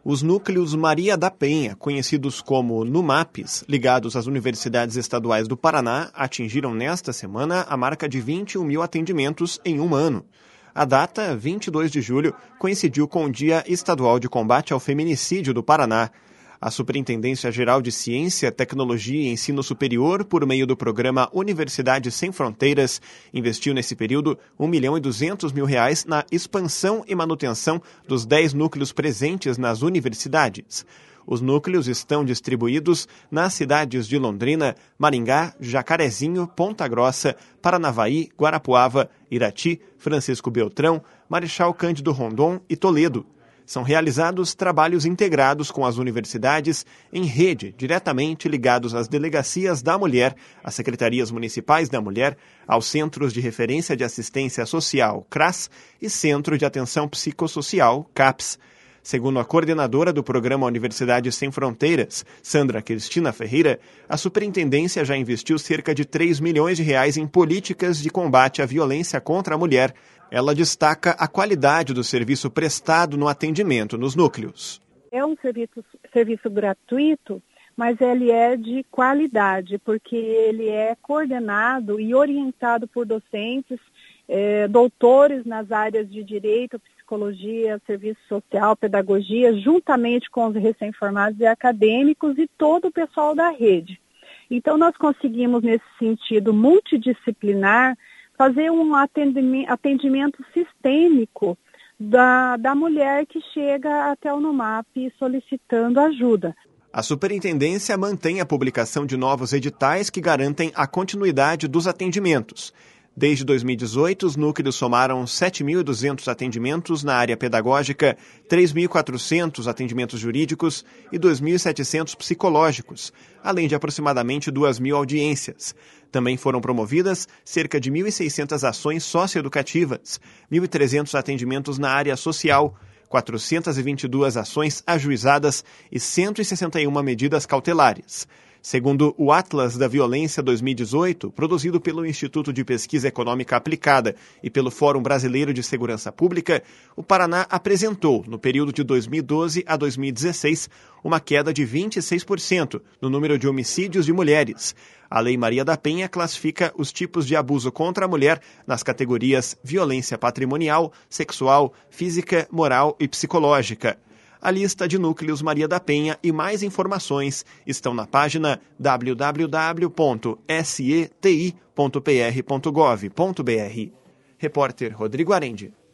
Os núcleos Maria da Penha, conhecidos como NUMAPs, ligados às universidades estaduais do Paraná, atingiram nesta semana a marca de 21 mil atendimentos em um ano. A data, 22 de julho, coincidiu com o Dia Estadual de Combate ao Feminicídio do Paraná. A Superintendência Geral de Ciência, Tecnologia e Ensino Superior, por meio do programa Universidade Sem Fronteiras, investiu nesse período R$ 1.200.000 na expansão e manutenção dos 10 núcleos presentes nas universidades. Os núcleos estão distribuídos nas cidades de Londrina, Maringá, Jacarezinho, Ponta Grossa, Paranavaí, Guarapuava, Irati, Francisco Beltrão, Marechal Cândido Rondon e Toledo. São realizados trabalhos integrados com as universidades em rede, diretamente ligados às delegacias da mulher, às secretarias municipais da mulher, aos Centros de Referência de Assistência Social, CRAS, e Centro de Atenção Psicossocial, CAPS. Segundo a coordenadora do programa Universidade Sem Fronteiras, Sandra Cristina Ferreira, a superintendência já investiu cerca de R$ 3 milhões em políticas de combate à violência contra a mulher. Ela destaca a qualidade do serviço prestado no atendimento nos núcleos. É um serviço gratuito, mas ele é de qualidade, porque ele é coordenado e orientado por docentes, doutores nas áreas de direito, psicologia, serviço social, pedagogia, juntamente com os recém-formados e acadêmicos e todo o pessoal da rede. Então, nós conseguimos, nesse sentido multidisciplinar, fazer um atendimento sistêmico da mulher que chega até o NUMAP solicitando ajuda. A superintendência mantém a publicação de novos editais que garantem a continuidade dos atendimentos. Desde 2018, os núcleos somaram 7.200 atendimentos na área pedagógica, 3.400 atendimentos jurídicos e 2.700 psicológicos, além de aproximadamente 2.000 audiências. Também foram promovidas cerca de 1.600 ações socioeducativas, 1.300 atendimentos na área social, 422 ações ajuizadas e 161 medidas cautelares. Segundo o Atlas da Violência 2018, produzido pelo Instituto de Pesquisa Econômica Aplicada e pelo Fórum Brasileiro de Segurança Pública, o Paraná apresentou, no período de 2012 a 2016, uma queda de 26% no número de homicídios de mulheres. A Lei Maria da Penha classifica os tipos de abuso contra a mulher nas categorias violência patrimonial, sexual, física, moral e psicológica. A lista de núcleos Maria da Penha e mais informações estão na página www.seti.pr.gov.br. Repórter Rodrigo Arendi.